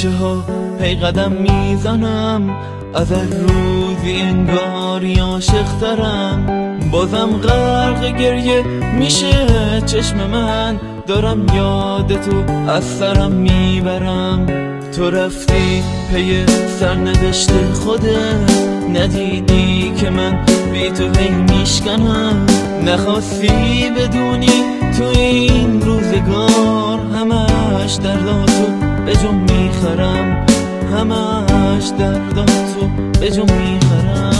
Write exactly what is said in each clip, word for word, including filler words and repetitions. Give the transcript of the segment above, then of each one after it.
کوچه ها هی قدم میزنم، از هر روزی انگاری عاشق ترم. بازم غرق گریه میشه چشم من، دارم یاد تو از سرم میبرم. تو رفتی پی سرنوشت خودت، ندیدی که من بی تو هی میشکنم. نخواستی بدونی تو این روزگار همش درداتو به جون میخرم، همش درداتو به جون میخرم.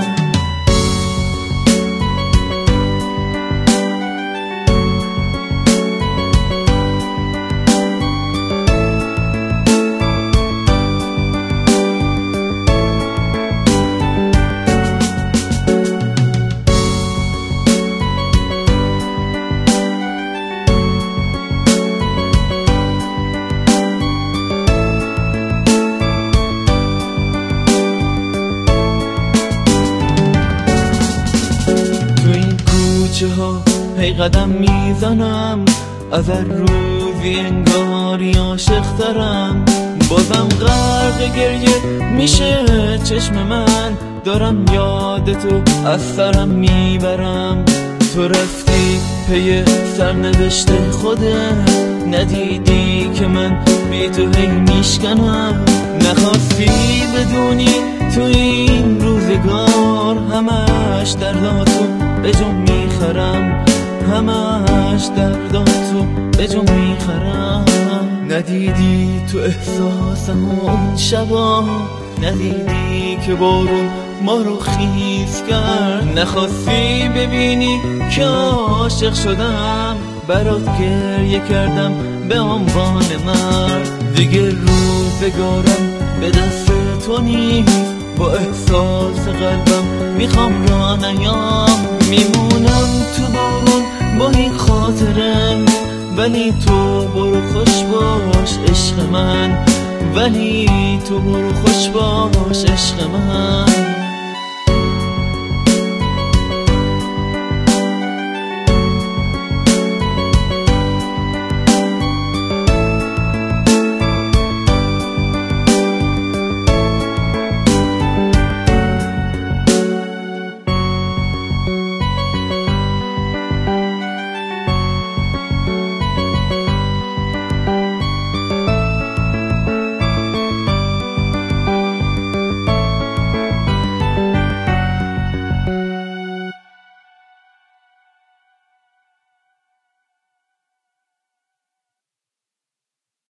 ها هی قدم میزنم، از هر روزی انگاری عاشق ترم. بازم غرق گریه میشه چشم من، دارم یاد تو از سرم میبرم. تو رفتی پی سرنوشت خودت، ندیدی که من بی تو هی میشکنم. نخواستی بدونی تو این روزگار همش درداتو به جون میخرم، همش درداتو به جون میخرم. ندیدی تو احساسم اون شبا، ندیدی که بارون ما رو خیس کرد. نخواستی ببینی که عاشق شدم، برات گریه کردم به عنوان مرد. دیگه روزگارم به دست تو نیست، با احساس قلبم میخوام را نیام. میمونم تو بارون با این خاطرم، ولی تو برو خوش باش عشق من، ولی تو برو خوش باش عشق من.